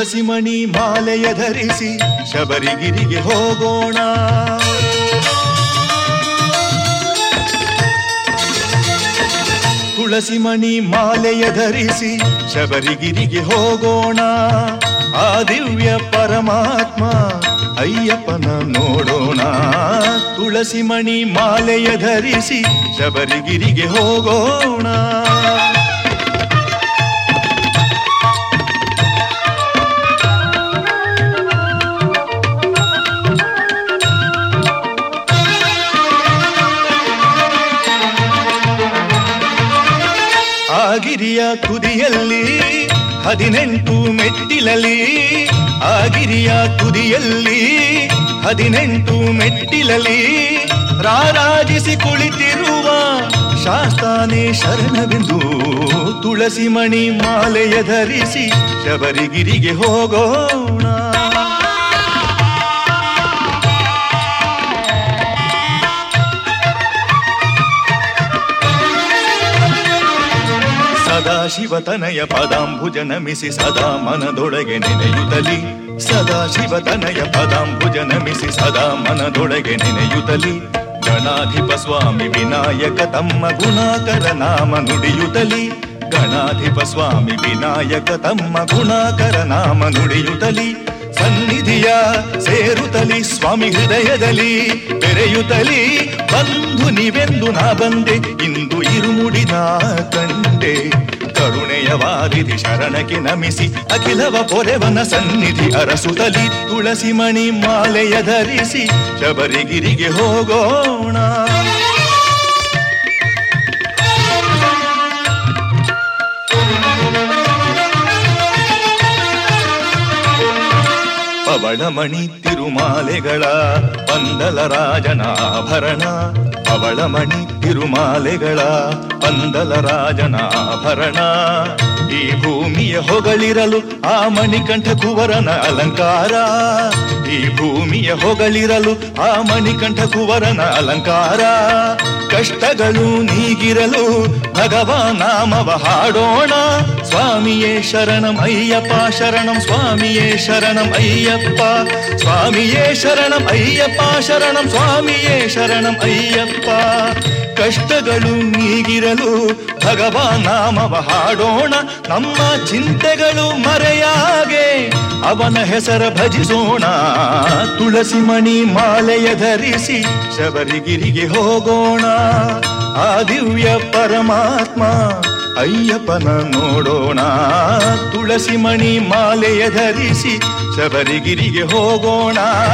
ತುಳಸಿ ಮಣಿ ಮಾಲೆಯ ಧರಿಸಿ ಶಬರಿಗಿರಿಗೆ ಹೋಗೋಣ. ತುಳಸಿ ಮಣಿ ಮಾಲೆಯ ಧರಿಸಿ ಶಬರಿಗಿರಿಗೆ ಹೋಗೋಣ. ಆ ದಿವ್ಯ ಪರಮಾತ್ಮ ಅಯ್ಯಪ್ಪನ ನೋಡೋಣ. ತುಳಸಿ ಮಣಿ ಮಾಲೆಯ ಧರಿಸಿ ಶಬರಿಗಿರಿಗೆ ಹೋಗೋಣ. ಆ ಗಿರಿಯ ತುದಿಯಲ್ಲಿ 18 ಮೆಟ್ಟಿಲಲ್ಲಿ, ಆ ಗಿರಿಯ ತುದಿಯಲ್ಲಿ 18 ಮೆಟ್ಟಿಲಲ್ಲಿ ರಾರಾಜಿಸಿ ಕುಳಿತಿರುವ ಶಾಸ್ತಾನೇ ಶರಣವೆಂದು ತುಳಸಿ ಮಣಿ ಮಾಲೆಯ ಧರಿಸಿ ಶಬರಿಗಿರಿಗೆ ಹೋಗೋಣ. ಸದಾಶಿವತನಯ ಪದಾಂಬುಜ ನಮಿಸಿ ಸದಾ ಮನದೊಳಗೆ ನೆನೆಯುತ್ತಲಿ. ಸದಾಶಿವತನಯ ಪದಾಂಬುಜ ನಮಿಸಿ ಸದಾ ಮನದೊಳಗೆ ನೆನೆಯುತ್ತಲಿ. ಗಣಾಧಿಪ ಸ್ವಾಮಿ ವಿನಾಯಕ ತಮ್ಮ ಗುಣಾಕರ ನಾಮ ನುಡಿಯುತ್ತಲಿ. ಗಣಾಧಿಪ ಸ್ವಾಮಿ ವಿನಾಯಕ ತಮ್ಮ ಗುಣಾಕರ ನಾಮ ನುಡಿಯುತ್ತಲಿ. ಸನ್ನಿಧಿಯ ಸೇರುತ್ತಲಿ ಸ್ವಾಮಿ ಹೃದಯದಲ್ಲಿ ಬೆರೆಯುತ್ತಲಿ. ಬಂಧು ನೀವೆಂದು ನಾ ಬಂದೆ, ಇಂದು ಇರುಮುಡಿನ ಕಂಡೆ. ಕರುಣೆಯ ವಾರಿಧಿ ಶರಣಕ್ಕೆ ನಮಿಸಿ ಅಖಿಲವ ಪೊರೆವನ ಸನ್ನಿಧಿ ಅರಸುತ್ತಲಿ. ತುಳಸಿ ಮಣಿ ಮಾಲೆಯ ಧರಿಸಿ ಶಬರಿಗಿರಿಗೆ ಹೋಗೋಣ. ಪವಳಮಣಿ ತಿರುಮಾಲೆಗಳ ಪಂದಲ ರಾಜನಾಭರಣ. ಪವಳಮಣಿ ತಿರುಮಾಲೆಗಳ ಪಂದಲ ರಾಜನಾಭರಣ. ಈ ಭೂಮಿಯ ಹೊಗಳಿರಲು ಆ ಮಣಿಕಂಠ ಕುವರನ ಅಲಂಕಾರ. ಈ ಭೂಮಿಯ ಹೊಗಳಿರಲು ಆ ಮಣಿಕಂಠ ಕುವರನ ಅಲಂಕಾರ. ಕಷ್ಟಗಳು ನೀಗಿರಲು ಭಗವಾನ್ ನಾಮವ ಹಾಡೋಣ. ಸ್ವಾಮಿಯೇ ಶರಣಂ ಅಯ್ಯಪ್ಪ ಶರಣಂ ಸ್ವಾಮಿಯೇ ಶರಣಂ ಅಯ್ಯಪ್ಪ. ಸ್ವಾಮಿಯೇ ಶರಣಂ ಅಯ್ಯಪ್ಪ ಶರಣಂ ಸ್ವಾಮಿಯೇ ಶರಣಂ ಅಯ್ಯಪ್ಪ. ಕಷ್ಟಗಳು ನೀಗಿರಲು ಭಗವಾನ್ ನಾಮವ ಹಾಡೋಣ. ನಮ್ಮ ಚಿಂತೆಗಳು ಮರೆಯಾಗೆ ಅವನ ಹೆಸರ ಭಜಿಸೋಣ. ತುಳಸಿ ಮಣಿ ಮಾಲೆಯ ಧರಿಸಿ ಶಬರಿಗಿರಿಗೆ ಹೋಗೋಣ. ಆ ದಿವ್ಯ ಪರಮಾತ್ಮ ಅಯ್ಯಪ್ಪನ ನೋಡೋಣ. ತುಳಸಿ ಮಣಿ ಮಾಲೆಯ ಧರಿಸಿ ಶಬರಿಗಿರಿಗೆ ಹೋಗೋಣ.